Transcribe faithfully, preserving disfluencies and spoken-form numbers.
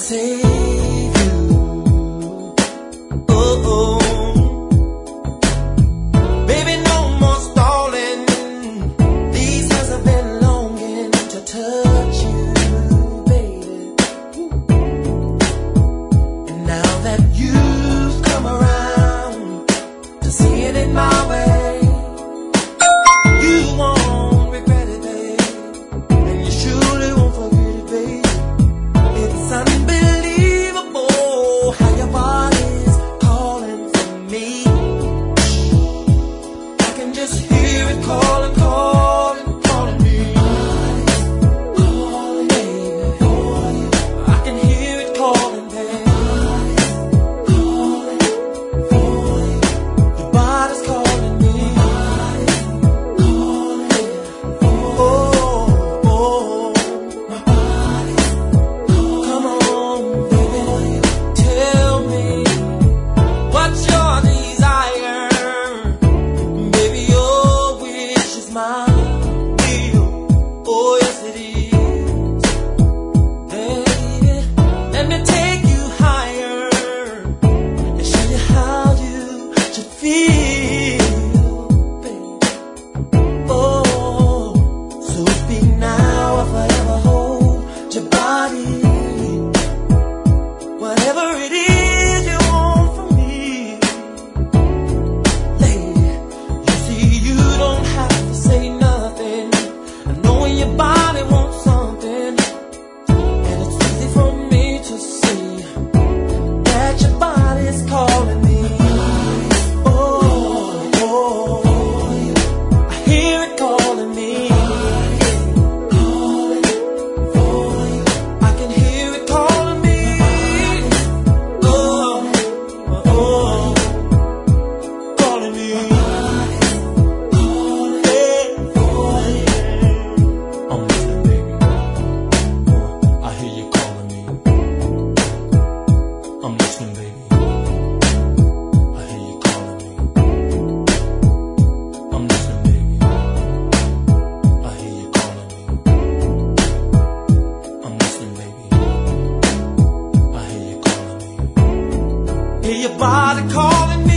save you. Oh, oh. Baby, no more stalling. These hands have been longing to touch you, baby. And now that you've come around to see it in my way, you won't regret it, babe, and you surely won't forget it, babe. It's unbelievable how your body's calling for me. I can just hear it calling, calling, calling me. Calling, baby, calling. I can hear it calling, baby. Calling, calling. Your body's calling me. Calling, oh, oh. My body's calling. Come on, baby, tell me what's your desire. Baby, your wish is my will. Oh, yes it is. Baby, let me take you higher and show you how you should feel, baby. Oh, so speak now or forever hold your body. Whatever it is you want from me, lady, you see you don't have to say nothing. I know when your body wants something, and it's easy for me to see that your body's calling me. Oh, oh, I hear it calling me. I can hear it calling me. Oh, oh, calling me. Hey, I'm listening, baby. I hear you calling me. I'm listening, baby. I hear you calling me. I'm listening, baby. I hear you calling me. I'm listening, baby. I hear you calling me. Hear your body calling me.